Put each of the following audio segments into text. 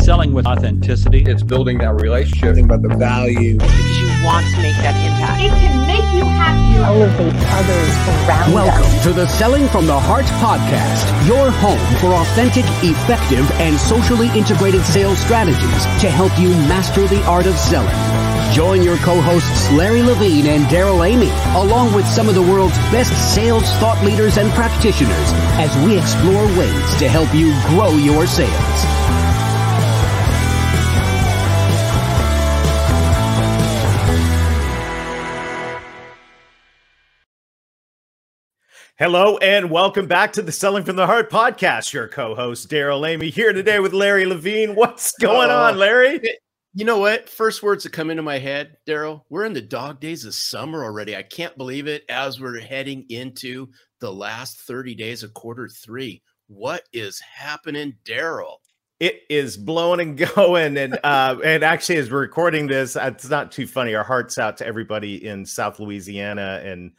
selling with authenticity. It's building that relationship. Think about the value. Because you want to make that impact. It can make you happy. Elevate others around Welcome us. to the Selling from the Heart podcast, your home for authentic, effective, and socially integrated sales strategies to help you master the art of selling. Join your co-hosts Larry Levine and Daryl Amy, along with some of the world's best sales thought leaders and practitioners, as we explore ways to help you grow your sales. Hello and welcome back to the Selling from the Heart podcast. Your co-host Daryl Amy here today with Larry Levine. What's going on, Larry? You know what? First words that come into my head, Daryl, we're in the dog days of summer already. I can't believe it as we're heading into the last 30 days of quarter three. What is happening, Daryl? It is blowing and going. And actually, as we're recording this, it's not too funny. Our hearts out to everybody in South Louisiana. And,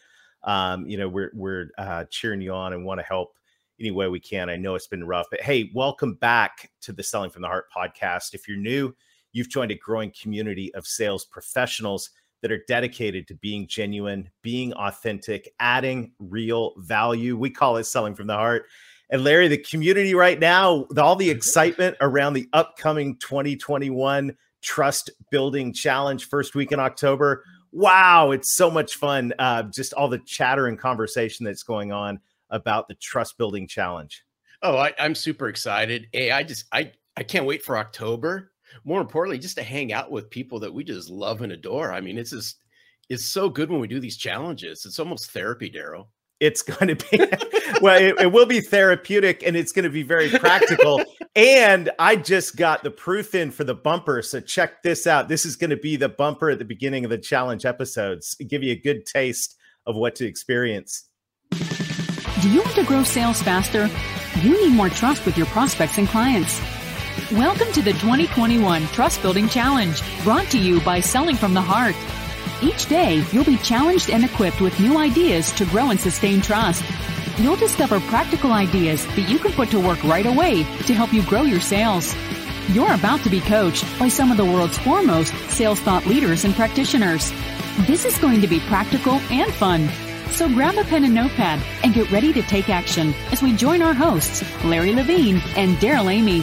we're cheering you on and want to help any way we can. I know it's been rough, but hey, welcome back to the Selling from the Heart podcast. If you're new, you've joined a growing community of sales professionals that are dedicated to being genuine, being authentic, adding real value. We call it Selling from the Heart. And Larry, the community right now, all the excitement around the upcoming 2021 Trust Building Challenge, first week in October. Wow, it's so much fun. Just all the chatter and conversation that's going on about the Trust Building Challenge. Oh, I'm super excited. Hey, I can't wait for October. More importantly, just to hang out with people that we just love and adore. I mean, it's so good when we do these challenges. It's almost therapy, Daryl. It's going to be, well, it will be therapeutic and it's going to be very practical. And I just got the proof in for the bumper. So check this out. This is going to be the bumper at the beginning of the challenge episodes. Give you a good taste of what to experience. Do you want to grow sales faster? You need more trust with your prospects and clients. Welcome to the 2021 Trust Building Challenge, brought to you by Selling from the Heart. Each day, you'll be challenged and equipped with new ideas to grow and sustain trust. You'll discover practical ideas that you can put to work right away to help you grow your sales. You're about to be coached by some of the world's foremost sales thought leaders and practitioners. This is going to be practical and fun. So grab a pen and notepad and get ready to take action as we join our hosts, Larry Levine and Daryl Amy.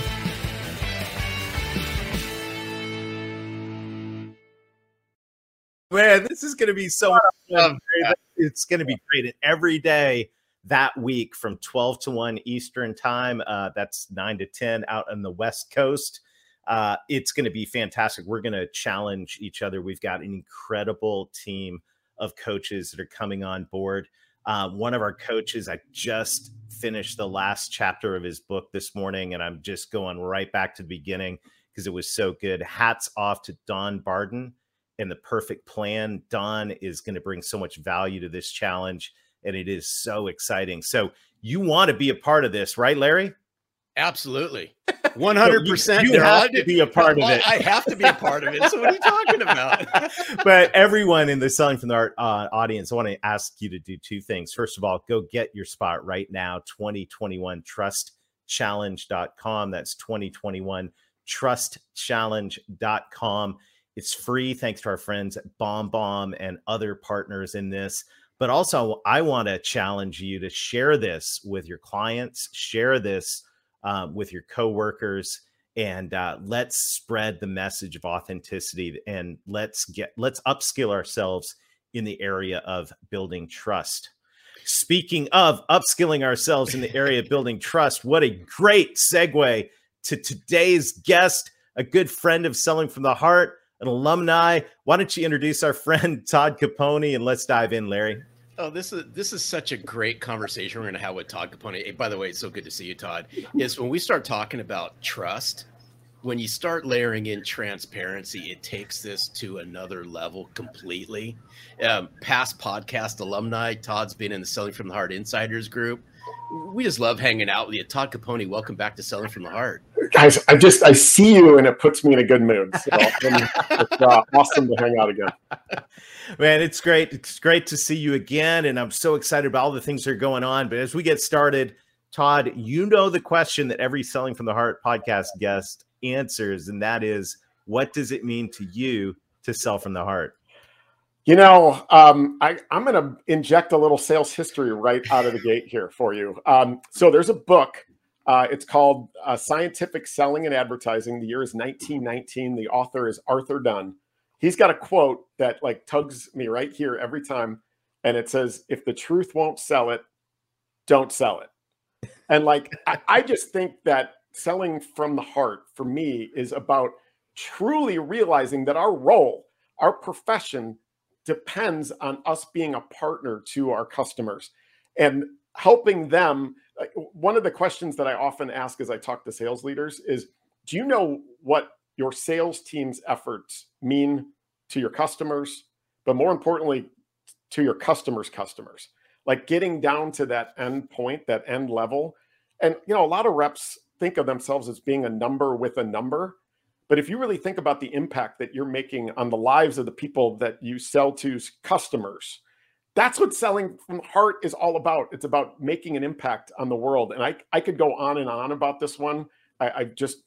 Man, this is going to be so much fun. It's going to be great. And every day that week from 12 to 1 Eastern time, that's 9 to 10 out on the West Coast. It's going to be fantastic. We're going to challenge each other. We've got an incredible team of coaches that are coming on board. One of our coaches, I just finished the last chapter of his book this morning, and I'm just going right back to the beginning because it was so good. Hats off to Don Barden and the Perfect Plan. Don is going to bring so much value to this challenge, and it is so exciting. So you want to be a part of this, right, Larry? Absolutely. 100%. You have to be a part of it. I have to be a part of it. So what are you talking about? But everyone in the Selling from the Heart audience, I want to ask you to do two things. First of all, go get your spot right now, 2021trustchallenge.com. That's 2021trustchallenge.com. It's free thanks to our friends at BombBomb and other partners in this. But also, I want to challenge you to share this with your clients, share this with your coworkers, and let's spread the message of authenticity, and let's upskill ourselves in the area of building trust. Speaking of upskilling ourselves in the area of building trust, what a great segue to today's guest, a good friend of Selling from the Heart, an alumni. Why don't you introduce our friend Todd Capone, and let's dive in, Larry. Oh, this is such a great conversation we're going to have with Todd Capone. Hey, by the way, it's so good to see you, Todd. Is when we start talking about trust, when you start layering in transparency, it takes this to another level completely. Past podcast alumni, Todd's been in the Selling from the Heart Insiders group. We just love hanging out with you. Todd Capone, welcome back to Selling from the Heart. Guys, I see you and it puts me in a good mood. So it's awesome to hang out again. Man, it's great. It's great to see you again. And I'm so excited about all the things that are going on. But as we get started, Todd, you know the question that every Selling from the Heart podcast guest answers, and that is, what does it mean to you to sell from the heart? I'm going to inject a little sales history right out of the gate here for you. So there's a book. It's called Scientific Selling and Advertising. The year is 1919. The author is Arthur Dunn. He's got a quote that like tugs me right here every time. And it says, if the truth won't sell it, don't sell it. And like, I just think that selling from the heart for me is about truly realizing that our role, our profession, depends on us being a partner to our customers and helping them. Like, one of the questions that I often ask as I talk to sales leaders is, do you know what your sales team's efforts mean to your customers, but more importantly, to your customers' customers? Like getting down to that end point, that end level. And, a lot of reps think of themselves as being a number with a number. But if you really think about the impact that you're making on the lives of the people that you sell to's customers, that's what selling from the heart is all about. It's about making an impact on the world. And I could go on and on about this one. I just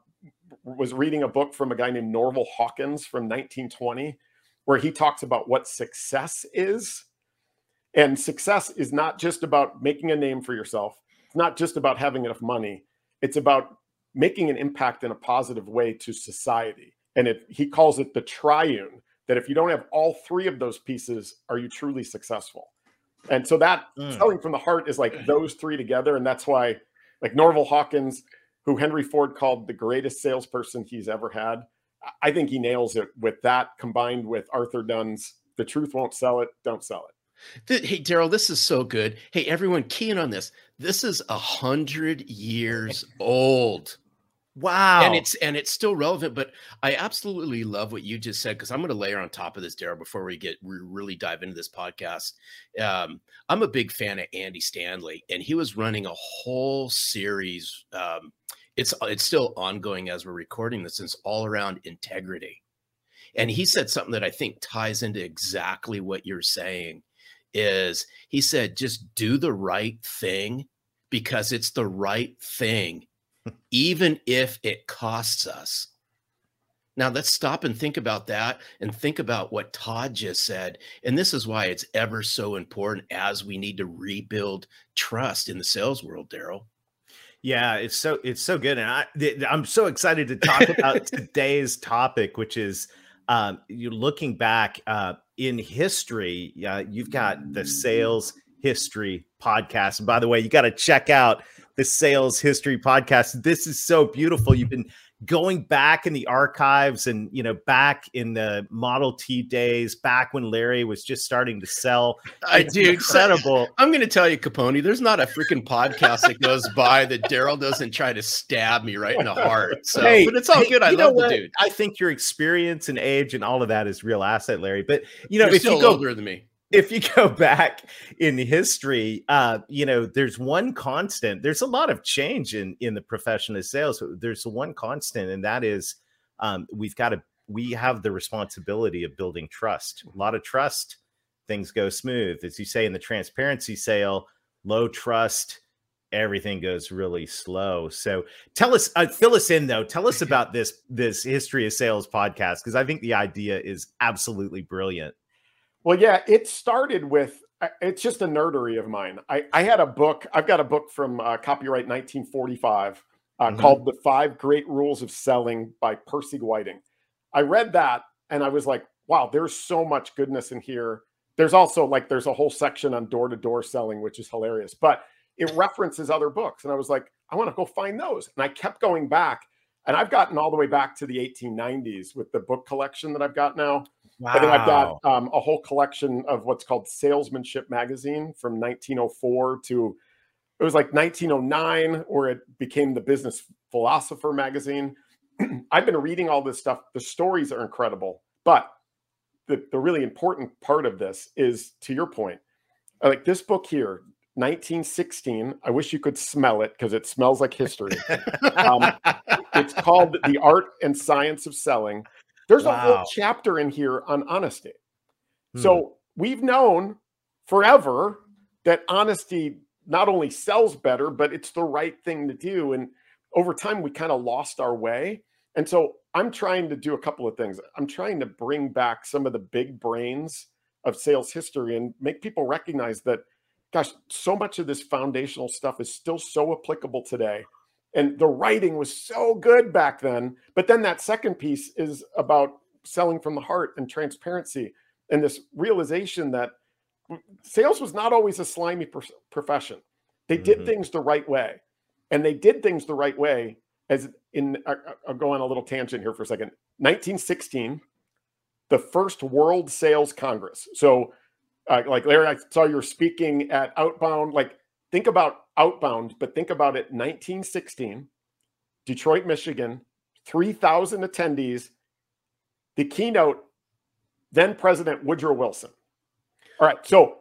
was reading a book from a guy named Norval Hawkins from 1920, where he talks about what success is. And success is not just about making a name for yourself. It's not just about having enough money. It's about making an impact in a positive way to society. And he calls it the triune, that if you don't have all three of those pieces, are you truly successful? And so that selling from the heart is like those three together. And that's why, like Norval Hawkins, who Henry Ford called the greatest salesperson he's ever had, I think he nails it with that combined with Arthur Dunn's the truth won't sell it, don't sell it. Hey, Daryl, this is so good. Hey, everyone, key in on this. This is 100 years old. Wow. And it's still relevant, but I absolutely love what you just said, because I'm going to layer on top of this, Daryl, before we really dive into this podcast. I'm a big fan of Andy Stanley, and he was running a whole series. It's still ongoing as we're recording this. It's all around integrity. And he said something that I think ties into exactly what you're saying. Is he said, just do the right thing because it's the right thing, even if it costs us. Now let's stop and think about that and think about what Todd just said. And this is why it's ever so important as we need to rebuild trust in the sales world, Daryl. Yeah, it's so good. And I'm so excited to talk about today's topic, which is you're looking back in history. You've got the Sales History Podcast. And by the way, you got to check out the Sales History Podcast. This is so beautiful. You've been going back in the archives and, back in the Model T days, back when Larry was just starting to sell. Incredible. I'm going to tell you, Capone, there's not a freaking podcast that goes by that Daryl doesn't try to stab me right in the heart. So, but it's all good. I love the dude. I think your experience and age and all of that is real asset, Larry. But, You're if still you go older than me. If you go back in history, there's one constant. There's a lot of change in the profession of sales. There's one constant, and that is we have the responsibility of building trust. A lot of trust, things go smooth. As you say in the transparency sale, low trust, everything goes really slow. So tell us, fill us in though. Tell us about this History of Sales podcast, because I think the idea is absolutely brilliant. Well, yeah, it started with, it's just a nerdery of mine. I had a book. I've got a book from copyright 1945 called The 5 Great Rules of Selling by Percy Whiting. I read that and I was like, wow, there's so much goodness in here. There's also there's a whole section on door-to-door selling, which is hilarious, but it references other books. And I was like, I want to go find those. And I kept going back, and I've gotten all the way back to the 1890s with the book collection that I've got now. Wow. I think I've got a whole collection of what's called Salesmanship Magazine from 1904 to, it was like 1909, where it became the Business Philosopher Magazine. I've been reading all this stuff. The stories are incredible. But the really important part of this is, to your point, like this book here, 1916. I wish you could smell it because it smells like history. It's called The Art and Science of Selling. There's a whole chapter in here on honesty. So we've known forever that honesty not only sells better, but it's the right thing to do. And over time, we kind of lost our way. And so I'm trying to do a couple of things. I'm trying to bring back some of the big brains of sales history and make people recognize that, gosh, so much of this foundational stuff is still so applicable today. And the writing was so good back then. But then that second piece is about selling from the heart and transparency and this realization that sales was not always a slimy profession. They did things the right way. And they did things the right way as in, I'll go on a little tangent here for a second. 1916, the first World Sales Congress. So like Larry, I saw you were speaking at Outbound. Like think about Outbound, but think about it, 1916, Detroit, Michigan, 3,000 attendees, the keynote, then President Woodrow Wilson. All right, so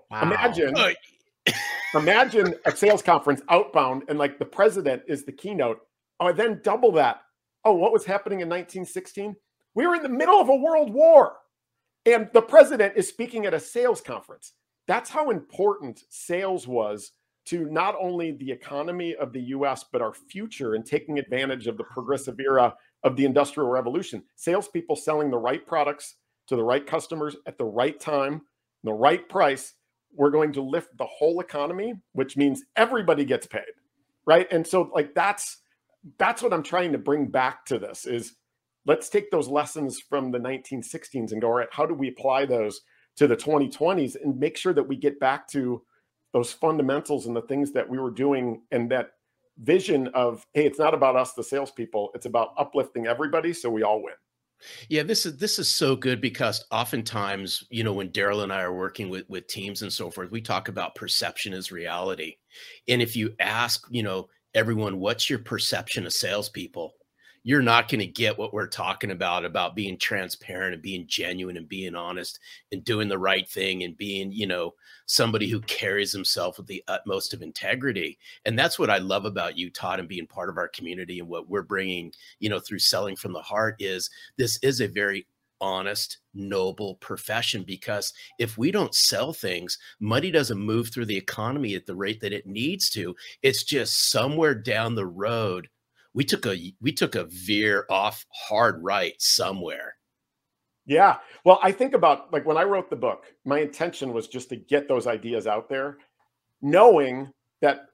imagine a sales conference, Outbound, and like the president is the keynote. Oh, then double that. Oh, what was happening in 1916? We were in the middle of a world war, and the president is speaking at a sales conference. That's how important sales was to not only the economy of the US, but our future and taking advantage of the progressive era of the Industrial Revolution. Salespeople selling the right products to the right customers at the right time, the right price. We're going to lift the whole economy, which means everybody gets paid, right? And so like that's what I'm trying to bring back to this is let's take those lessons from the 1916s and go, all right, how do we apply those to the 2020s and make sure that we get back to those fundamentals and the things that we were doing and that vision of, hey, it's not about us, the salespeople, it's about uplifting everybody so we all win. Yeah, this is so good because oftentimes, you know, when Daryl and I are working with teams and so forth, we talk about perception as reality. And if you ask, you know, everyone, what's your perception of salespeople? You're not going to get what we're talking about being transparent and being genuine and being honest and doing the right thing and being, you know, somebody who carries himself with the utmost of integrity. And that's what I love about you, Todd, and being part of our community and what we're bringing, you know, through Selling from the Heart is this is a very honest, noble profession, because if we don't sell things, money doesn't move through the economy at the rate that it needs to. It's just somewhere down the road. We took a veer off hard right somewhere. Yeah. Well, I think about like when I wrote the book, my intention was just to get those ideas out there, knowing that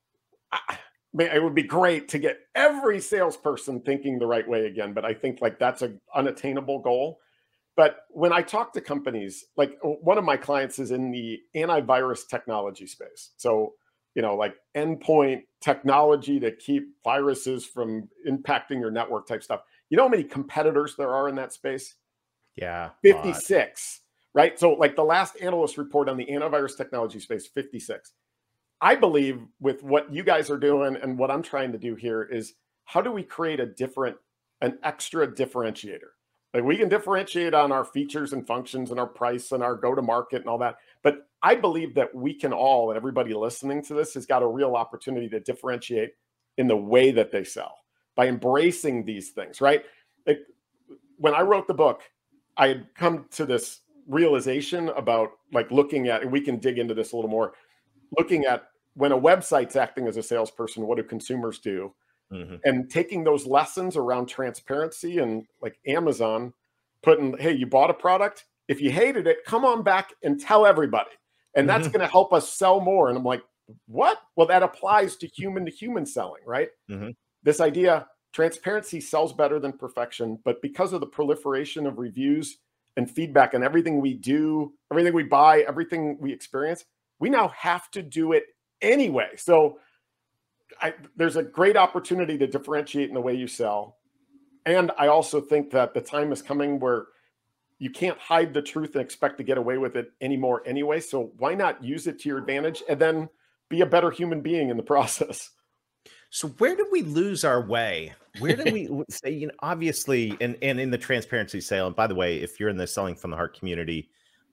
it would be great to get every salesperson thinking the right way again. But I think like that's an unattainable goal. But when I talk to companies, like one of my clients is in the antivirus technology space. So, you know, like endpoint technology to keep viruses from impacting your network type stuff. You know how many competitors there are in that space? Yeah. 56, right? So like the last analyst report on the antivirus technology space, 56. I believe with what you guys are doing and what I'm trying to do here is how do we create an extra differentiator? Like we can differentiate on our features and functions and our price and our go-to-market and all that. But I believe that we can all, and everybody listening to this has got a real opportunity to differentiate in the way that they sell by embracing these things, right? Like, when I wrote the book, I had come to this realization about like looking at, and we can dig into this a little more, looking at when a website's acting as a salesperson, what do consumers do? And taking those lessons around transparency and like Amazon putting, hey, you bought a product. If you hated it, come on back and tell everybody. And that's going to help us sell more. And I'm like, what? Well, that applies to human selling, right? This idea, transparency sells better than perfection, but because of the proliferation of reviews and feedback and everything we do, everything we buy, everything we experience, we now have to do it anyway. So there's a great opportunity to differentiate in the way you sell. And I also think that the time is coming where you can't hide the truth and expect to get away with it anymore anyway. So why not use it to your advantage and then be a better human being in the process? So where did we lose our way? Where did we say, you know, obviously, and in the transparency sale, and by the way, if you're in the Selling from the Heart community,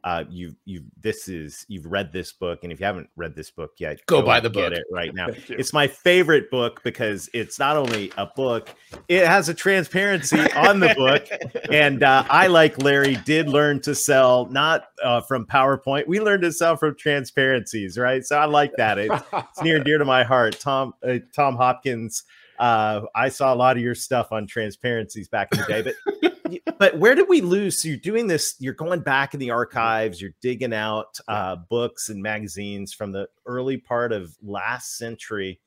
you've read this book, and if you haven't read this book yet, go buy the book. Get it right now. It's my favorite book because it's not only a book, it has a transparency on the book. And I, like Larry, did learn to sell not from PowerPoint. We learned to sell from transparencies, right? So I like that. It's near and dear to my heart. Tom Hopkins I saw a lot of your stuff on transparencies back in the day, but where did we lose? So you're doing this, you're going back in the archives, you're digging out books and magazines from the early part of last century.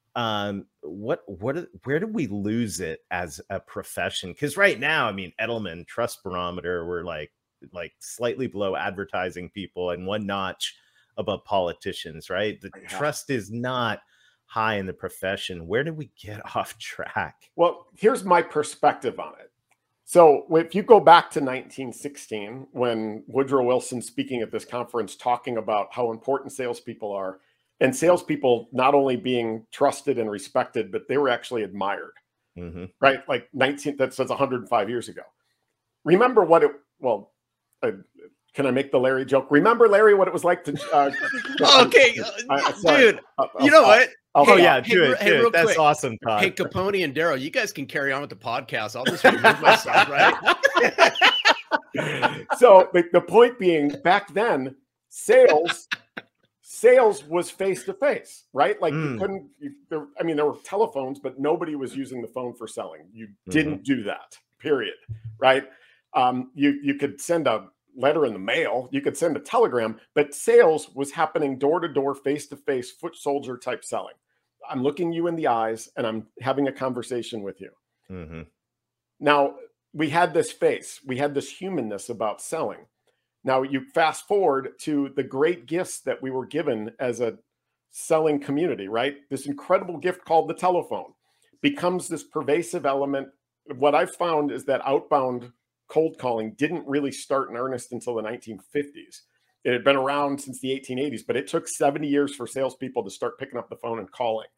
Where did we lose it as a profession? Because right now, I mean, Edelman, Trust Barometer, we're like slightly below advertising people and one notch above politicians, right? The trust is not high in the profession. Where did we get off track? Well, here's my perspective on it. So if you go back to 1916, when Woodrow Wilson speaking at this conference, talking about how important salespeople are, and salespeople not only being trusted and respected, but they were actually admired, right? Like that's 105 years ago. Remember what it, well, can I make the Larry joke? Remember, Larry, what it was like to... okay, dude, you know what? Hey, that's quick. Awesome, Todd. Hey, Capone and Daryl, you guys can carry on with the podcast. I'll just remove myself, right? So the point being, back then, sales was face-to-face, right? Like you couldn't, there were telephones, but nobody was using the phone for selling. You didn't do that, period, right? You could send a letter in the mail, you could send a telegram, but sales was happening door-to-door, face-to-face, foot soldier type selling. I'm looking you in the eyes and I'm having a conversation with you. Now, we had this face, we had this humanness about selling. Now you fast forward to the great gifts that we were given as a selling community, right? This incredible gift called the telephone becomes this pervasive element. What I've found is that outbound cold calling didn't really start in earnest until the 1950s. It had been around since the 1880s, but it took 70 years for salespeople to start picking up the phone and calling.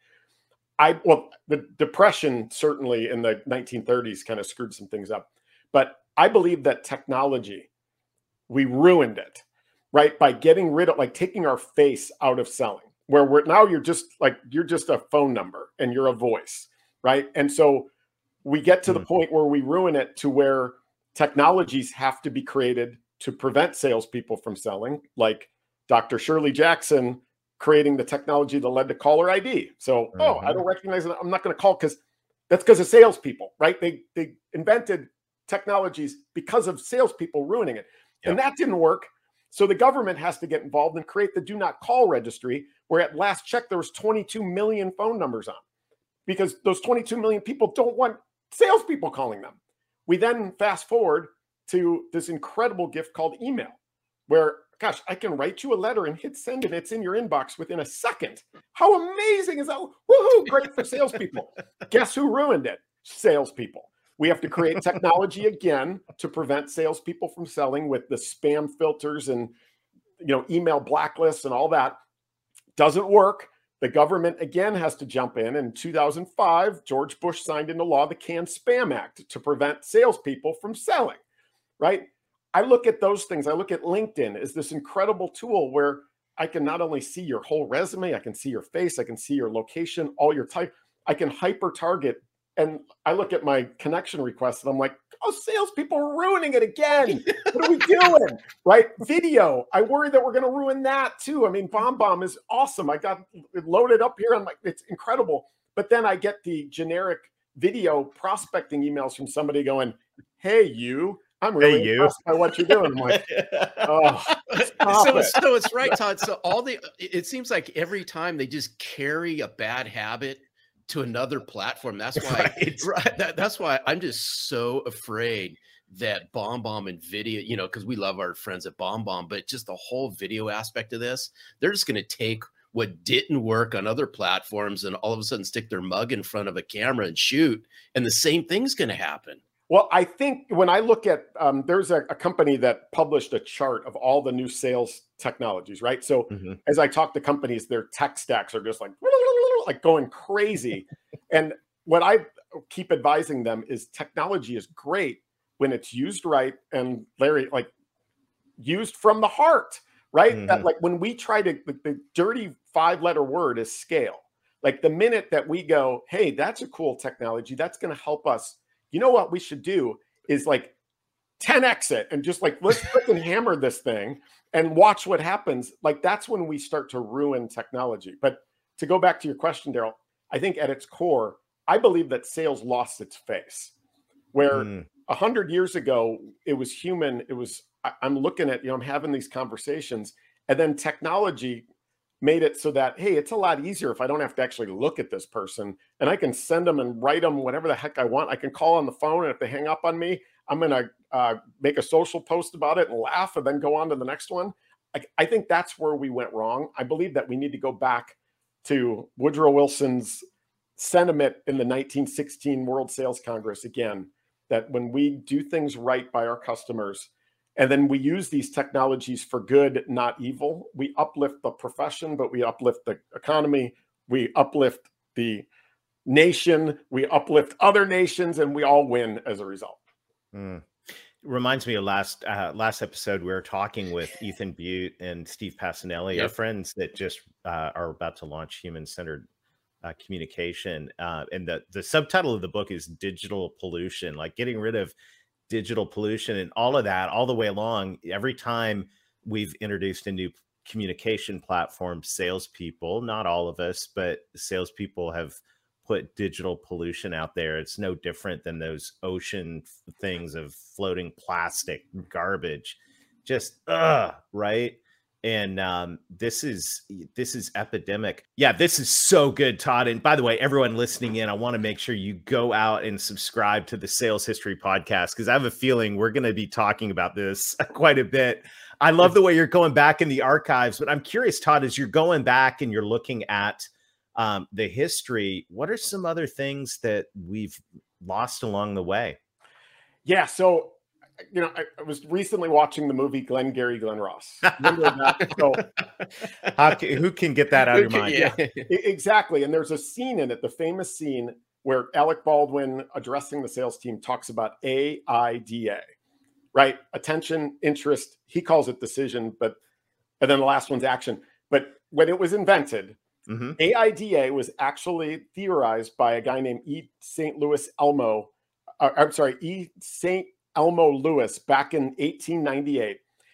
The Depression certainly in the 1930s kind of screwed some things up, but I believe that technology, we ruined it, right? By getting rid of, like taking our face out of selling, where you're just a phone number and you're a voice, right? And so we get to the point where we ruin it to where technologies have to be created to prevent salespeople from selling, like Dr. Shirley Jackson creating the technology that led to caller ID. So, I don't recognize it, I'm not going to call because of salespeople, right? They invented technologies because of salespeople ruining it. Yep. And that didn't work. So the government has to get involved and create the do not call registry, where at last check, there was 22 million phone numbers on, because those 22 million people don't want salespeople calling them. We then fast forward to this incredible gift called email, where, gosh, I can write you a letter and hit send and it's in your inbox within a second. How amazing is that? Woohoo, great for salespeople. Guess who ruined it? Salespeople. We have to create technology again to prevent salespeople from selling with the spam filters and email blacklists and all that. Doesn't work. The government again has to jump in. In 2005, George Bush signed into law the CAN-SPAM Act to prevent salespeople from selling, right? I look at those things. I look at LinkedIn as this incredible tool where I can not only see your whole resume, I can see your face, I can see your location, all your type. I can hyper target. And I look at my connection requests and I'm like, oh, salespeople are ruining it again. What are we doing? Right? Video. I worry that we're going to ruin that too. I mean, BombBomb is awesome. I got it loaded up here. I'm like, it's incredible. But then I get the generic video prospecting emails from somebody going, hey, I'm really impressed by what you're doing. I'm like, oh, so it's right, Todd. So it seems like every time they just carry a bad habit to another platform. That's why, that's why I'm just so afraid that BombBomb and video, because we love our friends at BombBomb, but just the whole video aspect of this, they're just going to take what didn't work on other platforms and all of a sudden stick their mug in front of a camera and shoot. And the same thing's going to happen. Well, I think when I look at, there's a company that published a chart of all the new sales technologies, right? So as I talk to companies, their tech stacks are just like going crazy. And what I keep advising them is technology is great when it's used right. And Larry, like used from the heart, right? That like when we try to, the dirty 5-letter word is scale. Like the minute that we go, hey, that's a cool technology, that's going to help us. You know what we should do is like 10x it and just like, let's freaking hammer this thing and watch what happens. Like that's when we start to ruin technology. But to go back to your question, Daryl, I think at its core, I believe that sales lost its face. Where 100 years ago, it was human. It was, I'm looking at, I'm having these conversations, and then technology made it so that, hey, it's a lot easier if I don't have to actually look at this person, and I can send them and write them whatever the heck I want. I can call on the phone, and if they hang up on me, I'm going to make a social post about it and laugh and then go on to the next one. I think that's where we went wrong. I believe that we need to go back to Woodrow Wilson's sentiment in the 1916 World Sales Congress again, that when we do things right by our customers, and then we use these technologies for good, not evil, we uplift the profession, but we uplift the economy, we uplift the nation, we uplift other nations, and we all win as a result. Reminds me of last episode, we were talking with Ethan Butte and Steve Passanelli, our friends that just are about to launch human-centered communication. And the subtitle of the book is Digital Pollution, like getting rid of digital pollution and all of that all the way along. Every time we've introduced a new communication platform, salespeople, not all of us, but salespeople have put digital pollution out there. It's no different than those ocean things of floating plastic garbage. Just right. And this is epidemic. Yeah, this is so good, Todd. And by the way, everyone listening in, I want to make sure you go out and subscribe to the Sales History Podcast, because I have a feeling we're going to be talking about this quite a bit. I love the way you're going back in the archives, but I'm curious, Todd, as you're going back and you're looking at the history, what are some other things that we've lost along the way? Yeah, so I was recently watching the movie Glengarry Glen Ross. Remember that? So, who can get that out of your mind? Yeah, exactly. And there's a scene in it, the famous scene where Alec Baldwin, addressing the sales team, talks about AIDA, right? Attention, interest. He calls it decision, and then the last one's action. But when it was invented, AIDA was actually theorized by a guy named E. St. Elmo Lewis back in 1898.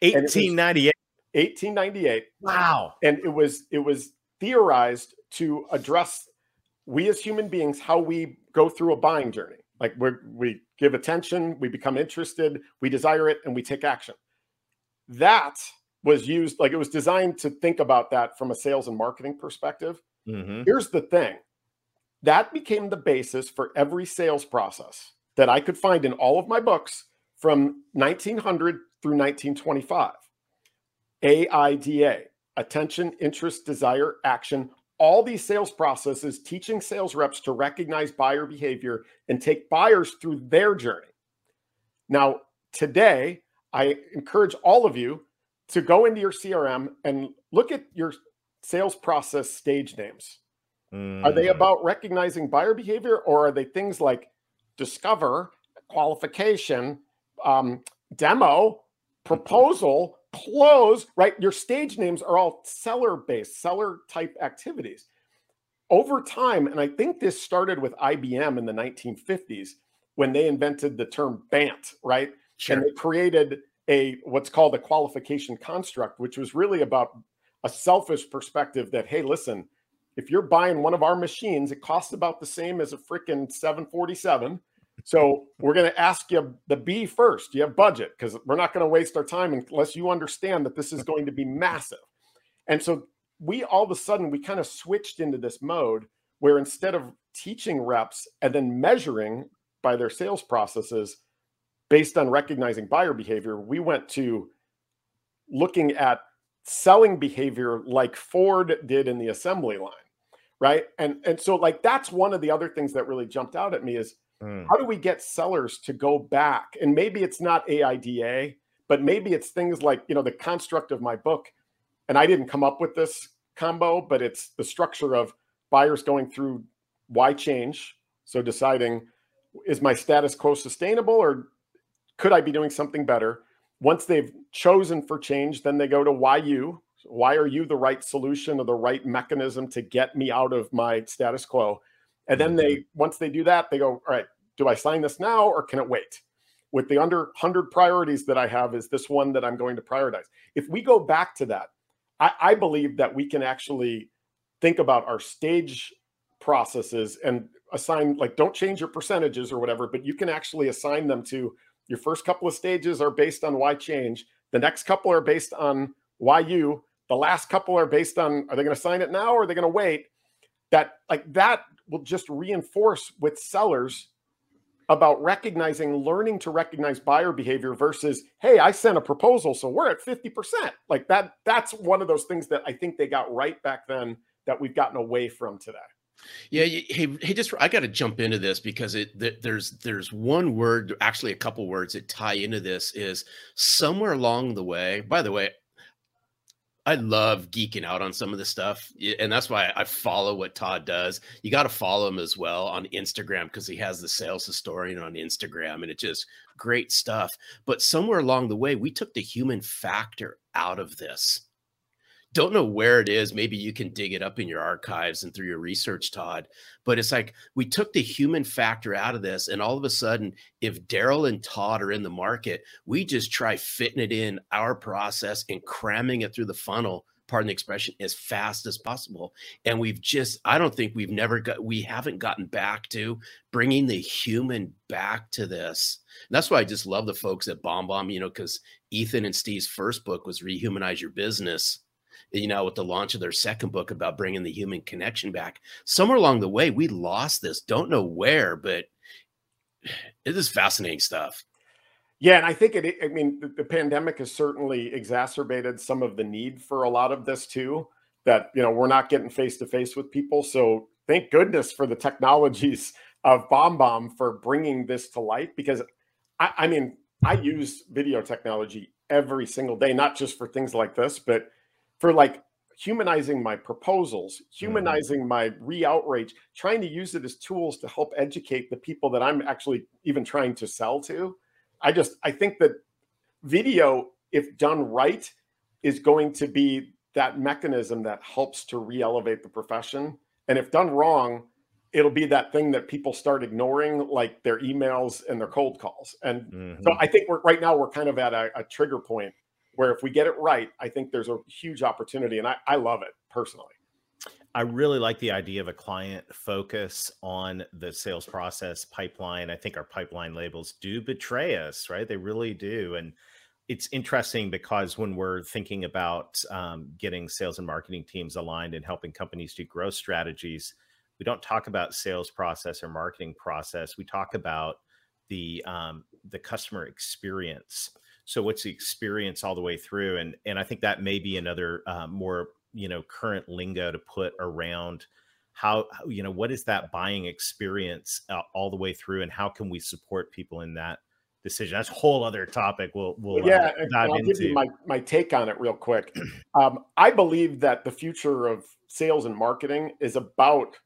1898. Wow. And it was theorized to address, we as human beings, how we go through a buying journey. Like we give attention, we become interested, we desire it, and we take action. That was used, like it was designed to think about that from a sales and marketing perspective. Here's the thing. That became the basis for every sales process that I could find in all of my books from 1900 through 1925. AIDA, attention, interest, desire, action. All these sales processes teaching sales reps to recognize buyer behavior and take buyers through their journey. Now, today, I encourage all of you to go into your CRM and look at your sales process stage names. Are they about recognizing buyer behavior, or are they things like discover, qualification, demo, proposal, close, right? Your stage names are all seller-based, seller-type activities. Over time, and I think this started with IBM in the 1950s when they invented the term BANT, right? Sure. And they created what's called a qualification construct, which was really about a selfish perspective that, hey, listen, if you're buying one of our machines, it costs about the same as a freaking 747. So we're going to ask you the B first. Do you have budget? Because we're not going to waste our time unless you understand that this is going to be massive. And so all of a sudden, we kind of switched into this mode where instead of teaching reps and then measuring by their sales processes based on recognizing buyer behavior, we went to looking at selling behavior like Ford did in the assembly line, right? And so like that's one of the other things that really jumped out at me is, how do we get sellers to go back? And maybe it's not AIDA, but maybe it's things like, the construct of my book. And I didn't come up with this combo, but it's the structure of buyers going through why change. So deciding, is my status quo sustainable, or could I be doing something better? Once they've chosen for change, then they go to why you. Why are you the right solution or the right mechanism to get me out of my status quo? And then once they do that, they go, all right, do I sign this now or can it wait? With the under 100 priorities that I have, is this one that I'm going to prioritize? If we go back to that, I believe that we can actually think about our stage processes and assign, like, don't change your percentages or whatever, but you can actually assign them to your first couple of stages are based on why change. The next couple are based on why you. The last couple are based on, are they going to sign it now or are they going to wait? That, like, that will just reinforce with sellers about learning to recognize buyer behavior versus, hey, I sent a proposal, so we're at 50%. Like that's one of those things that I think they got right back then that we've gotten away from today. Yeah. Hey, just, I got to jump into this because there's one word, actually a couple words that tie into this. Is somewhere along the way, by the way, I love geeking out on some of this stuff. And that's why I follow what Todd does. You got to follow him as well on Instagram, because he has the Sales Historian on Instagram, and it's just great stuff. But somewhere along the way, we took the human factor out of this. Don't know where it is. Maybe you can dig it up in your archives and through your research, Todd. But it's like we took the human factor out of this. And all of a sudden, if Daryl and Todd are in the market, we just try fitting it in our process and cramming it through the funnel, pardon the expression, as fast as possible. And I don't think we haven't gotten back to bringing the human back to this. And that's why I just love the folks at BombBomb, because Ethan and Steve's first book was Rehumanize Your Business. With the launch of their second book about bringing the human connection back. Somewhere along the way, we lost this. Don't know where, but it is fascinating stuff. Yeah, and I think the pandemic has certainly exacerbated some of the need for a lot of this too, that, we're not getting face-to-face with people. So thank goodness for the technologies of BombBomb for bringing this to light, because I use video technology every single day, not just for things like this, but for like humanizing my proposals, humanizing my re-outreach, trying to use it as tools to help educate the people that I'm actually even trying to sell to. I think that video, if done right, is going to be that mechanism that helps to re-elevate the profession. And if done wrong, it'll be that thing that people start ignoring, like their emails and their cold calls. And so I think we're kind of at a trigger point where if we get it right, I think there's a huge opportunity. And I love it personally. I really like the idea of a client focus on the sales process pipeline. I think our pipeline labels do betray us, right? They really do. And it's interesting because when we're thinking about getting sales and marketing teams aligned and helping companies do growth strategies, we don't talk about sales process or marketing process. We talk about the customer experience. So what's the experience all the way through? And I think that may be another more, current lingo to put around how, what is that buying experience all the way through, and how can we support people in that decision? That's a whole other topic. We'll dive I'll into. give you my take on it real quick. I believe that the future of sales and marketing is about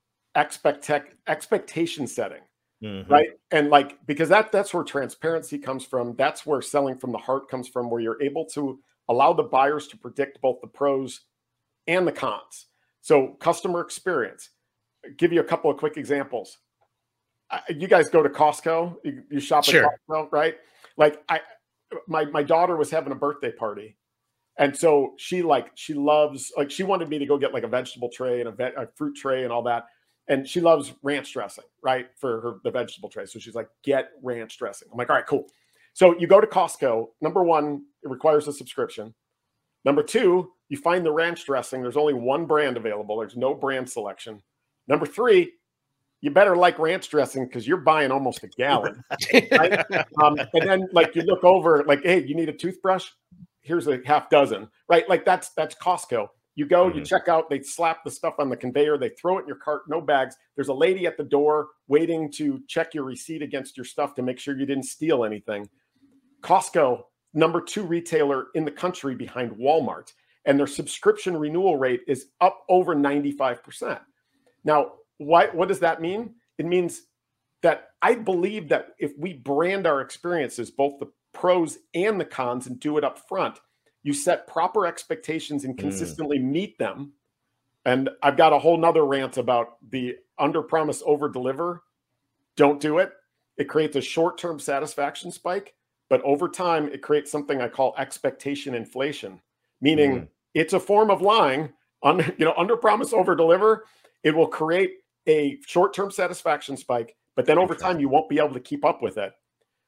expectation setting. Right. And because that's where transparency comes from. That's where selling from the heart comes from, where you're able to allow the buyers to predict both the pros and the cons. So customer experience, give you a couple of quick examples. You guys go to Costco, you shop at Costco, right? Like my daughter was having a birthday party. And so she loves, she wanted me to go get like a vegetable tray and a fruit tray and all that. And she loves ranch dressing, right? For the vegetable tray. So she's like, get ranch dressing. I'm like, all right, cool. So you go to Costco. Number one, it requires a subscription. Number two, you find the ranch dressing. There's only one brand available. There's no brand selection. Number three, you better like ranch dressing because you're buying almost a gallon. Right? And then you look over, hey, you need a toothbrush? Here's a half dozen, right? That's Costco. You go, you check out, they slap the stuff on the conveyor, they throw it in your cart, no bags. There's a lady at the door waiting to check your receipt against your stuff to make sure you didn't steal anything. Costco, number 2 retailer in the country behind Walmart, and their subscription renewal rate is up over 95%. Now, what does that mean? It means that I believe that if we brand our experiences, both the pros and the cons, and do it up front, you set proper expectations and consistently meet them. And I've got a whole nother rant about the under promise, over deliver. Don't do it. It creates a short-term satisfaction spike, but over time it creates something I call expectation inflation, meaning it's a form of lying. Under promise, over deliver. It will create a short-term satisfaction spike, but then over time, you won't be able to keep up with it.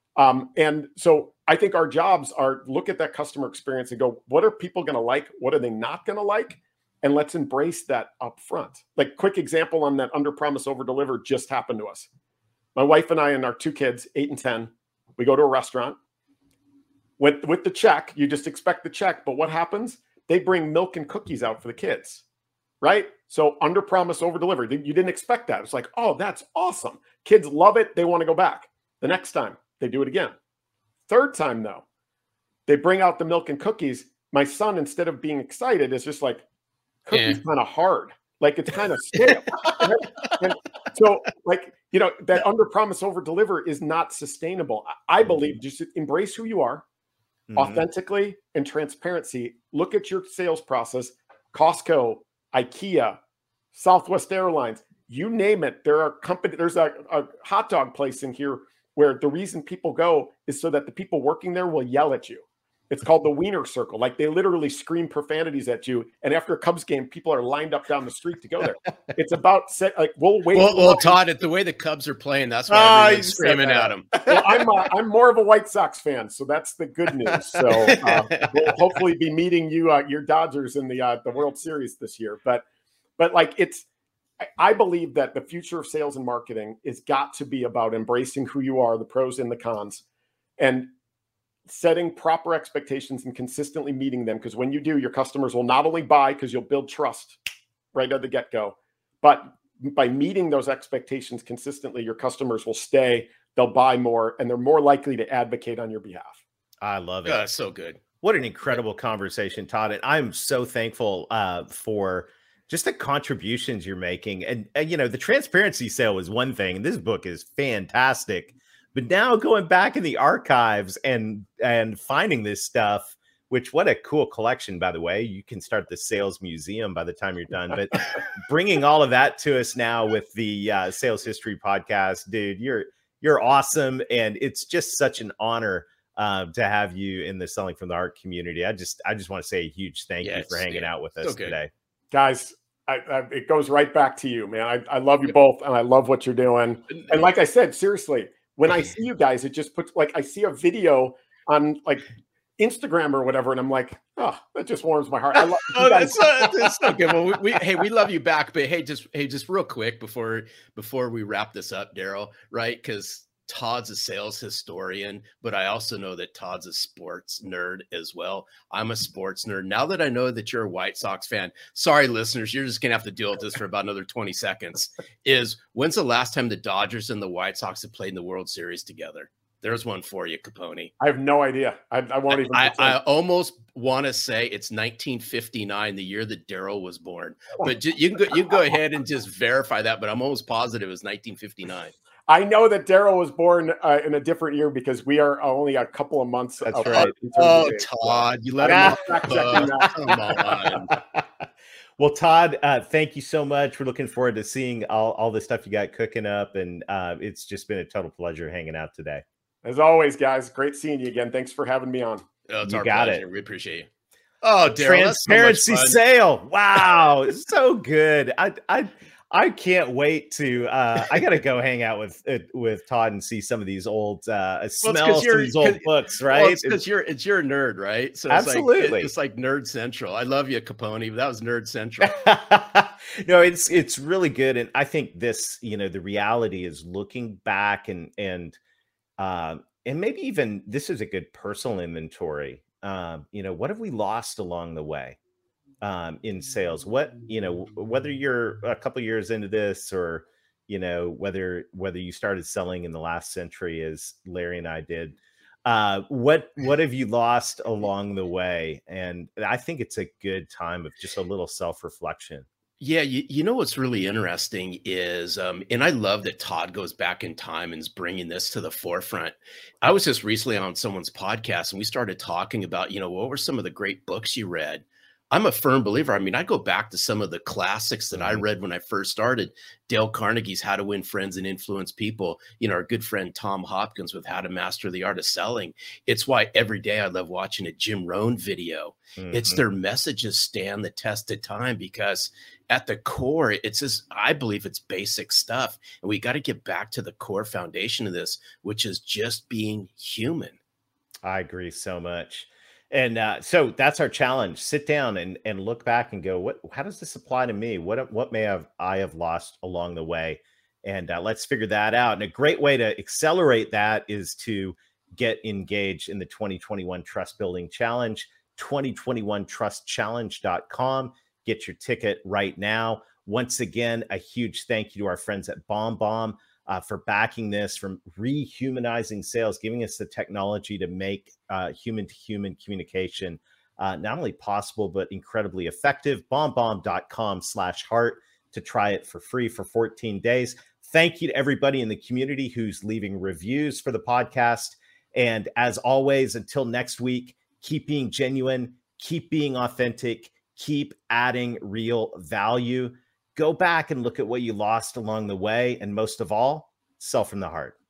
And so I think our jobs are look at that customer experience and go, what are people going to like? What are they not going to like? And let's embrace that up front. Like, quick example on that under promise, over deliver just happened to us. My wife and I and our 2 kids, 8 and 10, we go to a restaurant. With the check, you just expect the check. But what happens? They bring milk and cookies out for the kids, right? So under promise, over deliver. You didn't expect that. It's like, oh, that's awesome. Kids love it. They want to go back. The next time, they do it again. Third time, though, they bring out the milk and cookies. My son, instead of being excited, is just like, cookies kind of hard. Like, it's kind of stale. And so, like, you know, that under promise, over deliver is not sustainable. I believe just embrace who you are authentically and transparency. Look at your sales process. Costco, IKEA, Southwest Airlines, you name it. There's a hot dog place in here where the reason people go is so that the people working there will yell at you. It's called the Wiener Circle. Like, they literally scream profanities at you. And after a Cubs game, people are lined up down the street to go there. It's about we'll wait. Well, Todd, at the way the Cubs are playing, that's why everyone's screaming at them. Well, I'm more of a White Sox fan, so that's the good news. So we'll hopefully be meeting you, your Dodgers, in the World Series this year. But like, I believe that the future of sales and marketing is got to be about embracing who you are, the pros and the cons, and setting proper expectations and consistently meeting them. Because when you do, your customers will not only buy, because you'll build trust right at the get-go, but by meeting those expectations consistently, your customers will stay, they'll buy more, and they're more likely to advocate on your behalf. I love it. That's so good. What an incredible conversation, Todd. And I'm so thankful for just the contributions you're making. And you know, the transparency sale is one thing. This book is fantastic. But now going back in the archives and finding this stuff, which, what a cool collection, by the way. You can start the sales museum by the time you're done. But bringing all of that to us now with the Sales History Podcast, dude, you're awesome. And it's just such an honor to have you in the Selling from the Heart community. I just want to say a huge thank you for hanging out with us today. Guys, it goes right back to you, man. I love you both, and I love what you're doing. And like I said, seriously, when I see you guys, it just puts, like, I see a video on like Instagram or whatever, and I'm like, oh, that just warms my heart. I love that's so good. Well, we love you back, but just real quick before we wrap this up, Daryl, right? Because Todd's a sales historian, but I also know that Todd's a sports nerd as well. I'm a sports nerd. Now that I know that you're a White Sox fan, sorry, listeners, you're just going to have to deal with this for about another 20 seconds. When's the last time the Dodgers and the White Sox have played in the World Series together? There's one for you, Capone. I have no idea. I won't even. I almost want to say it's 1959, the year that Daryl was born. But you can go ahead and just verify that, but I'm almost positive it was 1959. I know that Daryl was born in a different year because we are only a couple of months. That's right. Oh, Todd, you let him come on. Well, Todd, thank you so much. We're looking forward to seeing all the stuff you got cooking up, and it's just been a total pleasure hanging out today. As always, guys, great seeing you again. Thanks for having me on. Oh, it's you our got pleasure. it. We appreciate you. Oh, Daryl, transparency sale! Wow, it's so good. I can't wait to. I got to go hang out with Todd and see some of these old smells, some of these old books, right? Well, it's because you're a nerd, right? So absolutely, it's like Nerd Central. I love you, Capone, but that was Nerd Central. No, it's really good, and I think this, you know, the reality is looking back and maybe even this is a good personal inventory. You know, what have we lost along the way? In sales, what, you know, whether you're a couple of years into this or, you know, whether you started selling in the last century as Larry and I did, what have you lost along the way? And I think it's a good time of just a little self-reflection. Yeah, you know what's really interesting is, and I love that Todd goes back in time and is bringing this to the forefront. I was just recently on someone's podcast and we started talking about, you know, what were some of the great books you read? I'm a firm believer. I mean, I go back to some of the classics that I read when I first started. Dale Carnegie's How to Win Friends and Influence People. You know, our good friend Tom Hopkins with How to Master the Art of Selling. It's why every day I love watching a Jim Rohn video. It's their messages stand the test of time, because at the core, it's just, I believe it's basic stuff. And we got to get back to the core foundation of this, which is just being human. I agree so much. And so that's our challenge. Sit down and look back and go, how does this apply to me? What may I have lost along the way? And let's figure that out. And a great way to accelerate that is to get engaged in the 2021 Trust Building Challenge, 2021trustchallenge.com. Get your ticket right now. Once again, a huge thank you to our friends at BombBomb for backing this, from rehumanizing sales, giving us the technology to make human-to-human communication not only possible, but incredibly effective. BombBomb.com/heart to try it for free for 14 days. Thank you to everybody in the community who's leaving reviews for the podcast. And as always, until next week, keep being genuine, keep being authentic, keep adding real value. Go back and look at what you lost along the way. And most of all, sell from the heart.